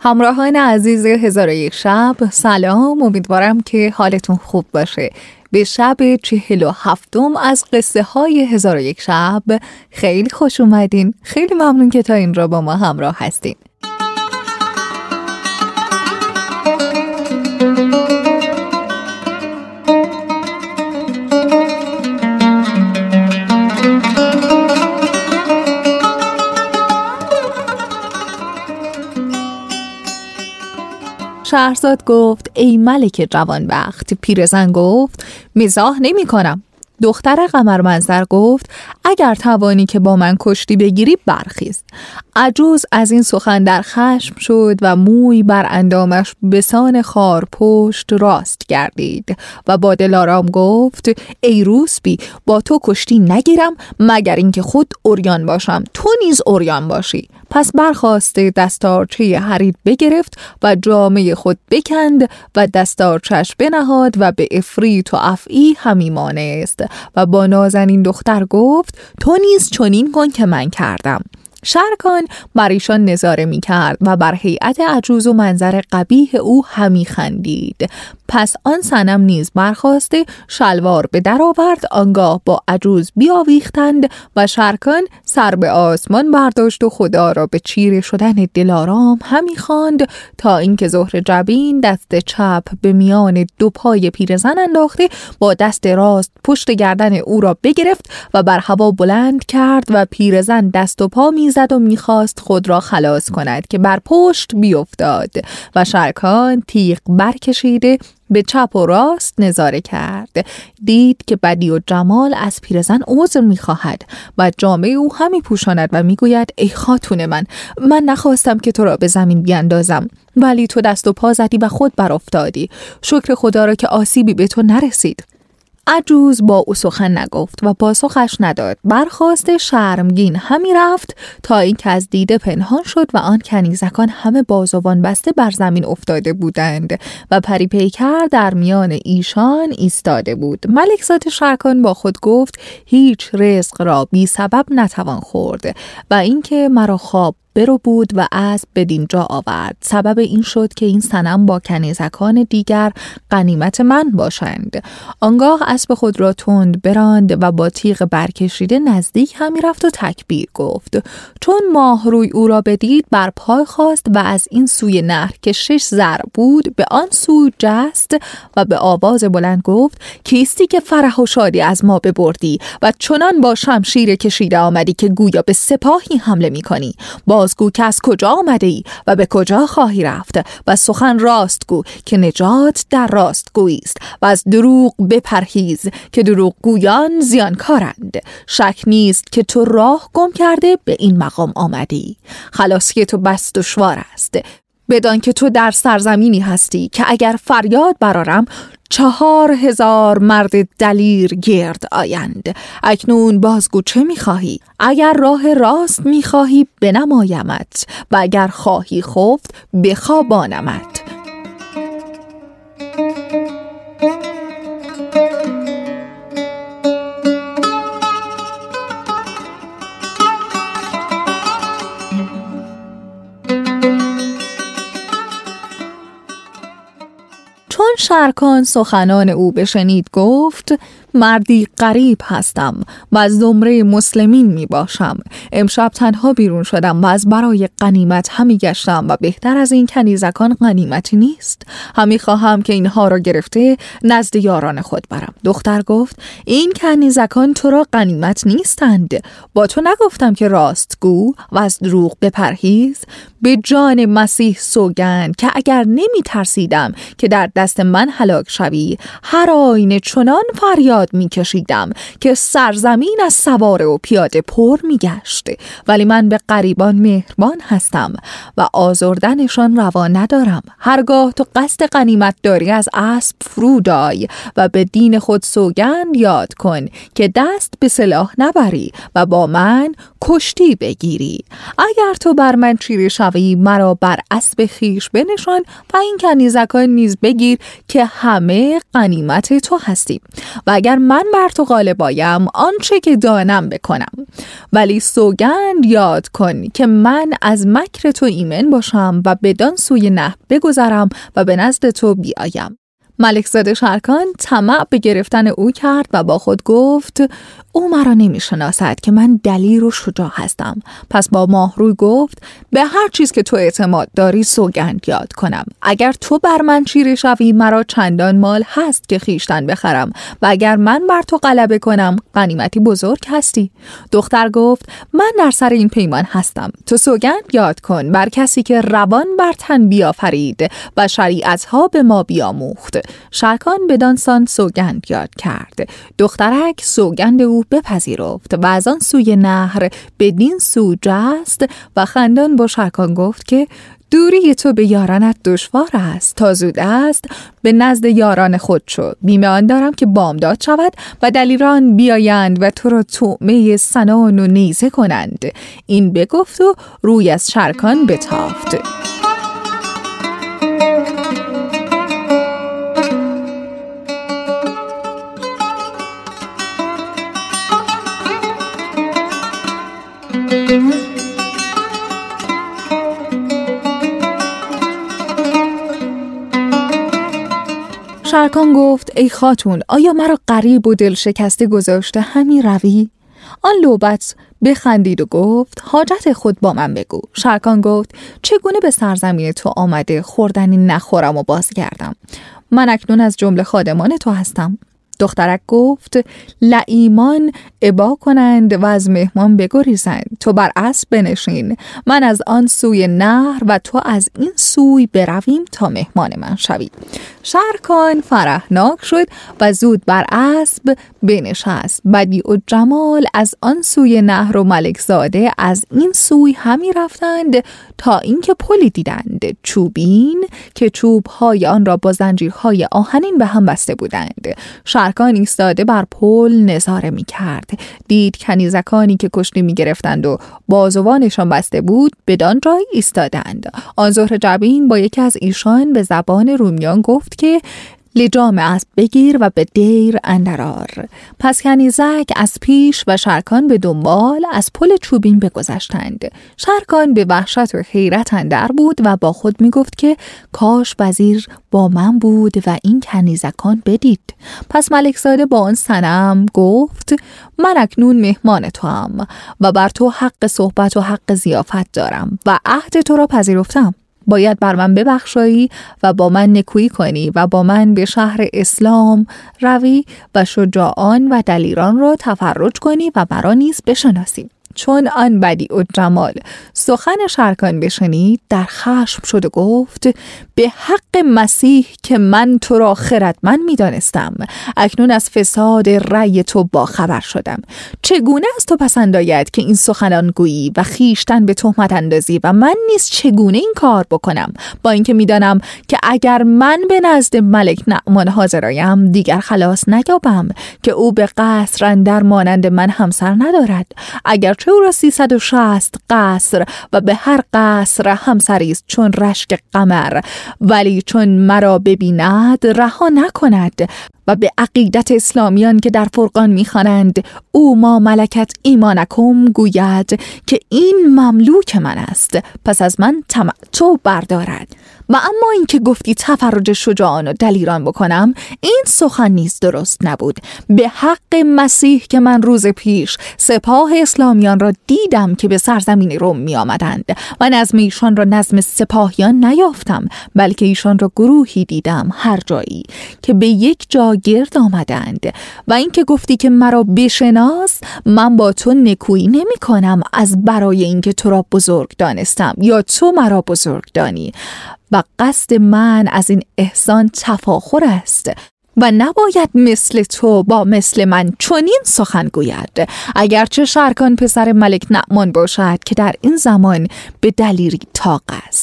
همراهان عزیز 1001 شب، سلام. امیدوارم که حالتون خوب باشه. به شب 47 از قصه های 1001 شب خیلی خوش اومدین. خیلی ممنون که تا این را با ما همراه هستین. شهرزاد گفت ای ملک جوانبخت. پیرزن گفت مزاح نمی کنم. دختر قمرمنظر گفت اگر توانی که با من کشتی بگیری برخیز. عجوز از این سخن در خشم شد و موی بر اندامش بسان خار پشت راست گردید و با دلارام گفت ای روسبی، با تو کشتی نگیرم مگر اینکه خود عریان باشم، تو نیز عریان باشی. پس برخاسته دستارچه حریر بگرفت و جامه خود بکند و دستارچش بنهاد و به افریت و افعی همی مانست و با نازنین دختر گفت تو نیز چنین کن که من کردم. شرکان بر ایشان نظاره می کرد و بر هیئت عجوز و منظر قبیح او همی خندید. پس آن صنم نیز برخاسته شلوار به در آورد. آنگاه با عجوز بیاویختند و شرکان سر به آسمان برداشت و خدا را به چیره شدن دلارام همی خواند تا اینکه زهره جبین دست چپ به میان دو پای پیرزن انداخته با دست راست پشت گردن او را بگرفت و بر هوا بلند کرد و پیرزن دست و پا میزد و میخواست خود را خلاص کند که بر پشت بیفتاد و شرکان تیغ برکشیده به چپ و راست نظاره کرد. دید که بدی و جمال از پیرزن عذر میخواهد و جامه او همی پوشاند و میگوید ای خاتون من نخواستم که تو را به زمین بیاندازم، ولی تو دست و پا زدی و خود برافتادی. شکر خدا را که آسیبی به تو نرسید. عجوز با او سخن نگفت و پاسخش نداد. برخاسته شرمگین همی رفت تا اینکه از دیده پنهان شد و آن کنیزکان همه بازوان بسته بر زمین افتاده بودند و پری پیکر در میان ایشان ایستاده بود. ملکزاده شرکان با خود گفت هیچ رزق را بی سبب نتوان خورد و اینکه مرا خواب برو بود و اسب بدین جا آورد. سبب این شد که این صنم با کنیزکان دیگر غنیمت من باشند. آنگاه اسب خود را تند براند و با تیغ برکشیده نزدیک همی رفت و تکبیر گفت. چون ماه روی او را بدید بر پای خواست و از این سوی نهر که 6 ضرع بود به آن سو جست و به آواز بلند گفت کیستی که فرح و شادی از ما ببردی و چنان با شمشیر کشیده آمدی که گویا به سپاهی حمله می کنی. بازگو که از کجا آمده ای و به کجا خواهی رفت و سخن راست گو که نجات در راست گویی است و از دروغ بپرهیز که دروغ گویان زیانکارند. شک نیست که تو راه گم کرده به این مقام آمدی. خلاصی تو بس دشوار است، بدان که تو در سرزمینی هستی که اگر فریاد برارم 4000 مرد دلیر گرد آیند. اکنون بازگو چه میخواهی؟ اگر راه راست میخواهی بنمایمت و اگر خواهی خفت بخوابانمت. چون شرکان سخنان او بشنید گفت مردی غریب هستم و از زمره مسلمین می باشم. امشب تنها بیرون شدم و از برای غنیمت همی گشتم و بهتر از این کنیزکان غنیمتی نیست. همی خواهم که اینها را گرفته نزد یاران خود برم. دختر گفت این کنیزکان تو را غنیمت نیستند. با تو نگفتم که راست گو و از دروغ بپرهیز؟ به جان مسیح سوگند که اگر نمی ترسیدم که در دست من هلاک شوی هر آینه چنان فریاد می کشیدم که سرزمین از سواره و پیاده پر می گشت. ولی من به غریبان مهربان هستم و آزردنشان روا ندارم. هرگاه تو قصد غنیمت داری از اسب فرود آی و به دین خود سوگند یاد کن که دست به سلاح نبری و با من کشتی بگیری. اگر تو بر من چیره شوی مرا بر اسب خیش بنشان و این کنیزکان نیز بگیر که همه غنیمت تو هستیم و اگر اگر من بر تو غالب آیم آنچه که دانم بکنم، ولی سوگند یاد کن که من از مکر تو ایمن باشم و بدان سوی نهر بگذرم و به نزد تو بیایم. ملکزاده شرکان طمع به گرفتن او کرد و با خود گفت او مرا نمی‌شناسد که من دلیر و شجاع هستم. پس با ماهروی گفت به هر چیز که تو اعتماد داری سوگند یاد کنم. اگر تو بر من چیره شوی مرا چندان مال هست که خیشتن بخرم و اگر من بر تو غلبه کنم غنیمتی بزرگ هستی. دختر گفت من در سر این پیمان هستم. تو سوگند یاد کن بر کسی که روان بر تن بیافرید و شریعتها به ما بیاموخت. شرکان بدانسان سوگند یاد کرد. دخترک سوگند او بپذیرفت و از آن سوی نهر بدین سو جست و خندان با شرکان گفت که دوری تو به یارانت دشوار است، تا زود است به نزد یاران خود شو. بیم آن دارم که بامداد شود و دلیران بیایند و تو را طعمه سنان و نیزه کنند. این بگفت و روی از شرکان بتافت. شرکان گفت ای خاتون آیا مرا غریب و دل شکسته گذاشته همی روی؟ آن لوبت بخندید و گفت حاجت خود با من بگو. شرکان گفت چگونه به سرزمین تو آمده خوردنی نخورم و بازگردم؟ من اکنون از جمله خادمان تو هستم. دخترک گفت لعیمان ابا کنند و از مهمان بگریزند. تو بر اسب بنشین، من از آن سوی نهر و تو از این سوی برویم تا مهمان من شوی. شرکان فرحناک شد و زود بر اسب بنشست. بدیع و جمال از آن سوی نهر و ملکزاده از این سوی همی رفتند تا اینکه پلی دیدند چوبین که چوب‌های آن را با زنجیرهای آهنین به هم بسته بودند. شرکان ایستاده بر پل نظاره می کرد. دید کنیزکانی که کشتی می گرفتند و بازوانشان بسته بود بدان جای ایستادند. آن زهره جبین با یکی از ایشان به زبان رومیان گفت که لجام اسب بگیر و به دیر اندرار. پس کنیزک از پیش و شرکان به دنبال از پل چوبین بگذشتند. شرکان به وحشت و حیرت اندر بود و با خود می گفت که کاش وزیر با من بود و این کنیزکان بدید. پس ملکزاده با آن صنم گفت من اکنون مهمان تو هم و بر تو حق صحبت و حق ضیافت دارم و عهد تو را پذیرفتم. باید بر من ببخشایی و با من نکویی کنی و با من به شهر اسلام روی و شجاعان و دلیران را تفرج کنی و مرا نیز بشناسی. چون آن بدیع و جمال سخن شرکان بشنید در خشم شد و گفت به حق مسیح که من تو را خردمند می‌دانستم اکنون از فساد رأی تو با خبر شدم. چگونه از تو پسند آید که این سخنان گویی و خیشتن به تهمت اندازی و من نیز چگونه این کار بکنم، با اینکه می‌دانم که اگر من به نزد ملک نعمان حاضر آیم دیگر خلاص نیابم که او به قصر اندر مانند من همسر ندارد. اگر چه او را 360 قصر و به هر قصر همسریست چون رشک قمر، ولی چون مرا ببیند رها نکند و به عقیدت اسلامیان که در فرقان می‌خوانند او ما ملکت ایمانکم گوید که این مملوک من است، پس از من تمتع بردارد. و اما این که گفتی تفرج شجاعان و دلیران بکنم این سخن نیز درست نبود. به حق مسیح که من روز پیش سپاه اسلامیان را دیدم که به سرزمین روم می آمدند و نظم ایشان را نظم سپاهیان نیافتم، بلکه ایشان را گروهی دیدم هر جایی که به یک جا گرد آمدند. و این که گفتی که مرا بشناس، من با تو نکویی نمی کنم از برای اینکه تو را بزرگ دانستم یا تو مرا بزرگ دانی، و قصد من از این احسان تفاخر است و نباید مثل تو با مثل من چنین سخن گوید. اگرچه شرکان پسر ملک نعمان باشد که در این زمان به دلیری طاق است.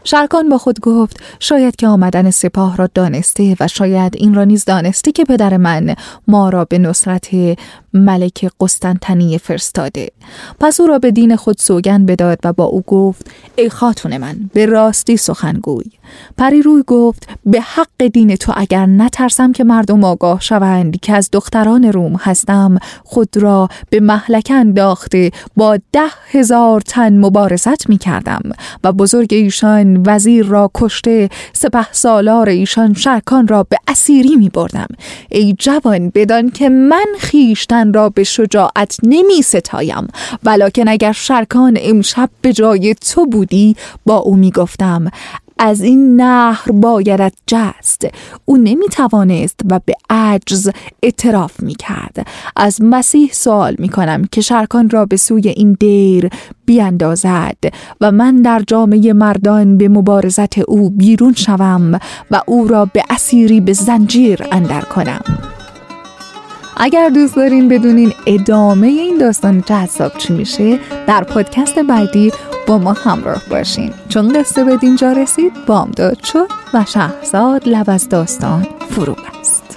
شرکان با خود گفت شاید که آمدن سپاه را دانسته و شاید این را نیز دانسته که پدر من ما را به نصرت ملک قسطنطنیه فرستاده. پس او را به دین خود سوگند بداد و با او گفت ای خاتون من، به راستی سخنگوی. پری روی گفت به حق دین تو اگر نترسم که مردم آگاه شوند که از دختران روم هستم، خود را به مهلکه انداخته با 10,000 تن مبارزت می کردم و بزرگ ایشان وزیر را کشته، سپهسالار ایشان شرکان را به اسیری می بردم. ای جوان، بدان که من خیشتن را به شجاعت نمی ستایم، ولکن اگر شرکان امشب به جای تو بودی با او می گفتم از این نهر بایدت جست. او نمی توانست و به عجز اعتراف می کرد. از مسیح سوال می کنم که شرکان را به سوی این دیر بیاندازد و من در جامعه مردان به مبارزت او بیرون شوم و او را به اسیری به زنجیر اندر کنم. اگر دوست دارین بدونین ادامه این داستان جذاب چی میشه، در پادکست بعدی با ما همراه باشین، چون قصه به دینجا رسید، بامداد شد و شهرزاد لب از داستان فرو بست.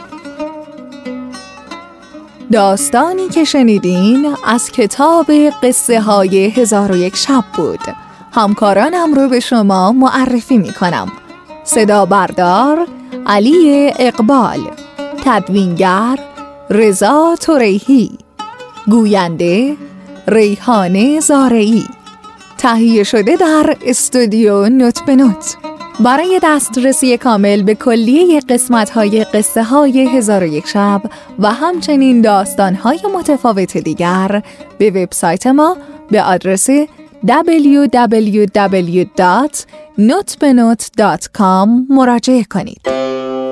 داستانی که شنیدین از کتاب قصه های 1001 شب بود. همکارانم رو به شما معرفی میکنم. صدا بردار علی اقبال، تدوینگر رضا توریهی، گوینده ریحانه زارعی، تهیه شده در استودیو نوت به نوت. برای دسترسی کامل به کلیه قسمت‌های قصه های 1001 شب و همچنین داستان‌های متفاوت دیگر به وبسایت ما به آدرس www.notbenot.com مراجعه کنید.